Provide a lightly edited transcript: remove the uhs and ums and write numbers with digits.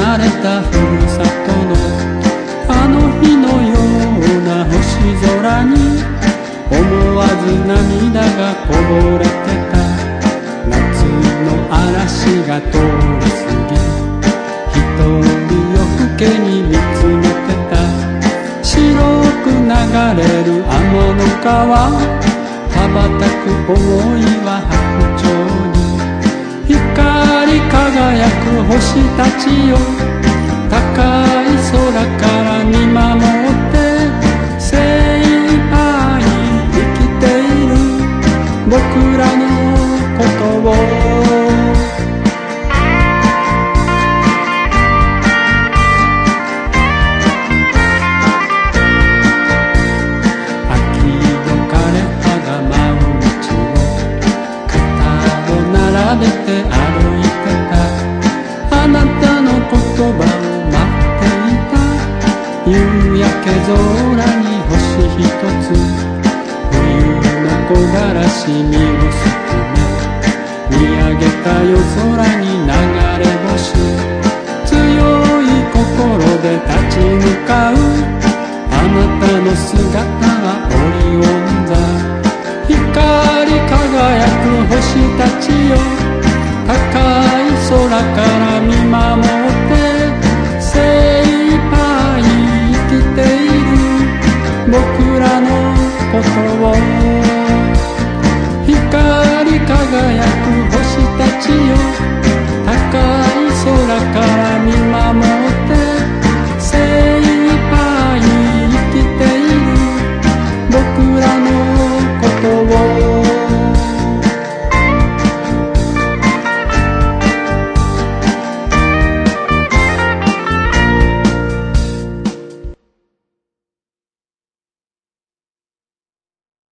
離れたふるさとのあの日のような星空に思わず涙がこぼれてた。夏の嵐が通り過ぎ、一人夜更けに見つめてた。白く流れる天の川、羽ばたく想いは白鳥に。光り輝く星たちよ、高い空から見守って精一杯生きている僕らのことを。秋の枯れ葉が舞う道を肩を並べて歩いてた。あなたの言葉を待っていた。夕焼け空に星一つ、冬の木枯らしにをすくめ見上げた夜空に